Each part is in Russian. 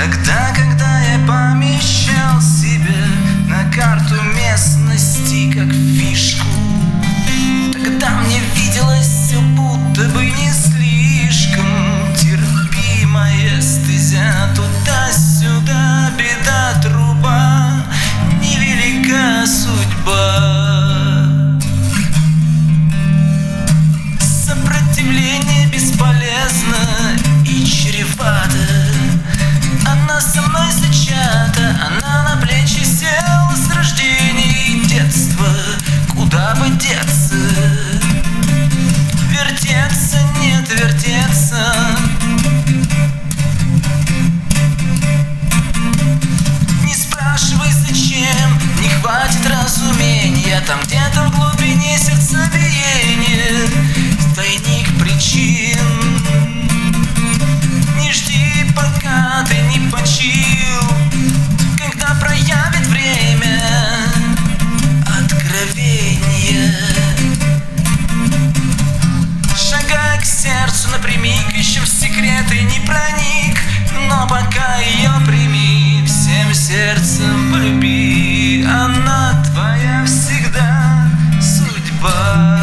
Тогда, когда я помещал себе на карту местности как фишку, тогда мне виделось все будто бы не слишком терпимая стезя. Туда-сюда беда труба, невелика судьба. Сопротивление бесполезно и чревато. Она со мной зачата, она на плечи села с рождения и детства. Куда бы деться? Вертеться, нет, вертеться. Не спрашивай зачем, не хватит разумения. Там где-то в глубине сердцебиения тайник причин. Не жди, пока ты не почил, когда проявит время откровения. Шагай к сердцу напрямик, еще в секреты не проник, но пока ее прими, всем сердцем полюби. Она твоя всегда судьба.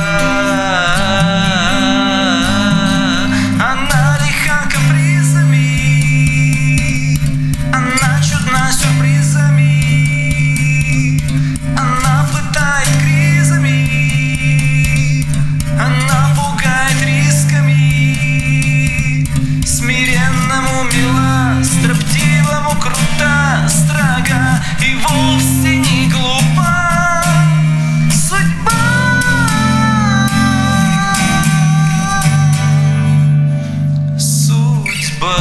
Строптивому крута, строга и вовсе не глупа судьба. Судьба.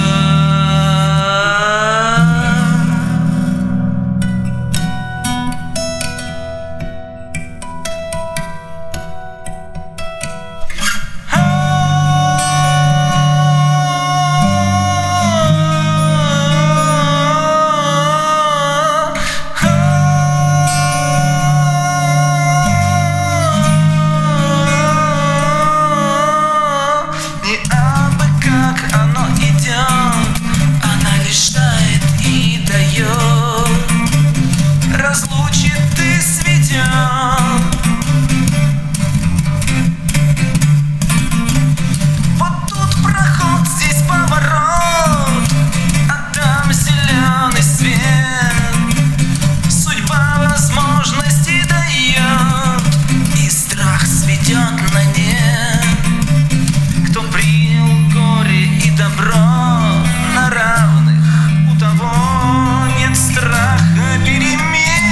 Разлучит и сведет. Вот тут проход, здесь поворот, а там зеленый свет. Судьба возможности дает, и страх сведет на нет. Кто принял горе и добро на равных, у того нет страха перемен.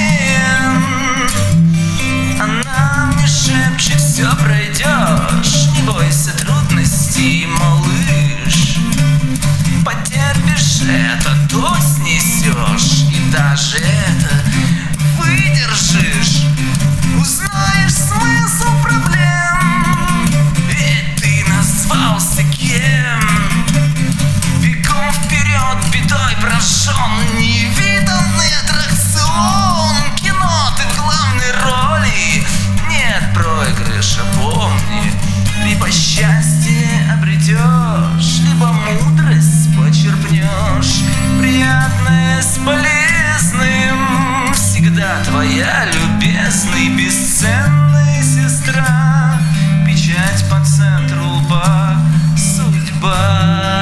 Шепчет, все пройдешь, не бойся трудностей, малыш. Потерпишь это, то снесешь, и даже это выдержишь. Узнаешь смысл проблем, ведь ты назвался кем. Бегом вперед, бедой поражен, невиданный аттракцион. Кино, ты в главной роли, нет проигрыша, помни. Либо счастье обретешь, либо мудрость почерпнешь. Приятное с полезным, всегда твоя любезный, бесценная сестра. Печать по центру лба, судьба.